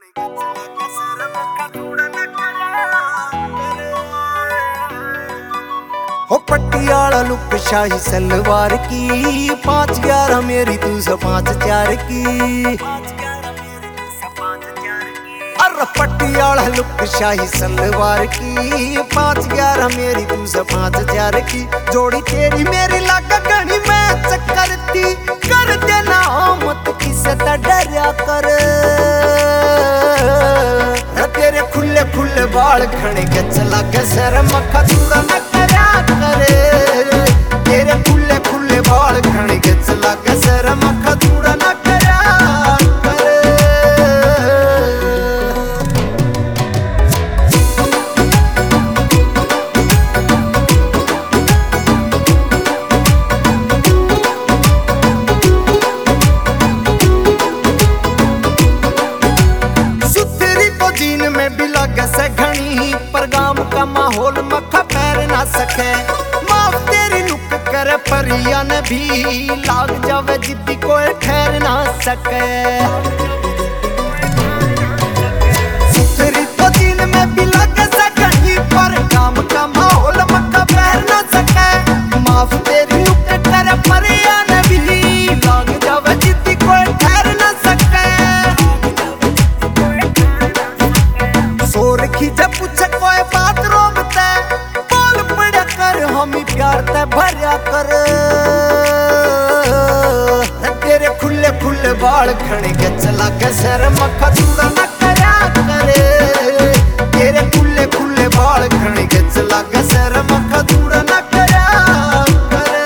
हो पटियाला लुक शाही सलवार की 5-11 मेरी तू से 5-4 की। अरे पटियाला लुक शाही सलवार की 5-11 मेरी तू से 5-4 की। जोड़ी तेरी मेरी लागा गणी मैच करती कर देना मत किसे ता डरया कर। तेरे खुले खुले बाल खड़े के चला के सर मक्खा चूड़ा न करया करे। तेरे खुले खुले बाल खड़े के चला के सर मक्खा चूड़ा न करया करे। सुथरी तो जीन में भी लगे से घनी पर गाम का माहौल मक्खा पैर ना सके। माफ तेरी लुक करे परिया ने भी लाग जावे जिद्दी कोई ठहर ना सके। सुथरी तो जीन में भी लगे से घनी पर गाम का माहौल मक्खा पैर ना सके। माफ तेरी लुक करे परिया ने भी लाग जावे जिद्दी कोई ठहर ना सके। सोर की जब पूछे कोई बात रोकते बोल पड़ा कर हम प्यार ते भरया कर। तेरे खुले खुले बाल खड़े के चला के सर मक्खा चूड़ा न करया करे। तेरे खुले खुले बाल खड़े के चला के सर मक्खा चूड़ा न करया करे।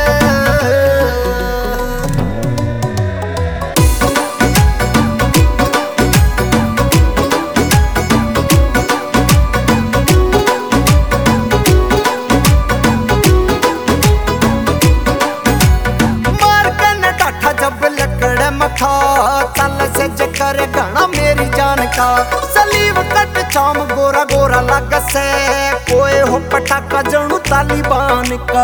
जब लकड़ मखा चल से जकर गाना मेरी जान का। सलीव कट चाम गोरा गोरा लग से कोई हो पटाखा जणू तालिबान का।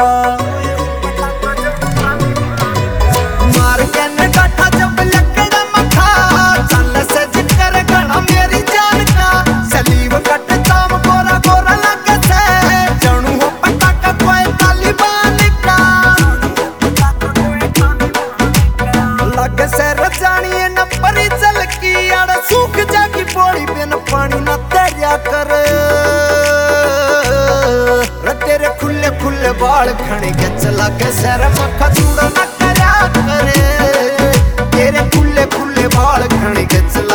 मार के न डाठा जब लकड़ मखा चल से जकर गाना मेरी जान का। सलीव कट चाम गोरा गोरा लग से जणू हो पटाखा कोई तालिबान का। लग से रजानी न परी चल की आड़ सूख जागी बोली बिन पानी न तेरिया कर। तेरे खुले खुले बाल खड़े के चला के सर मक्खा चूड़ा न करया करे। तेरे खुले खुले बाल खड़े के चला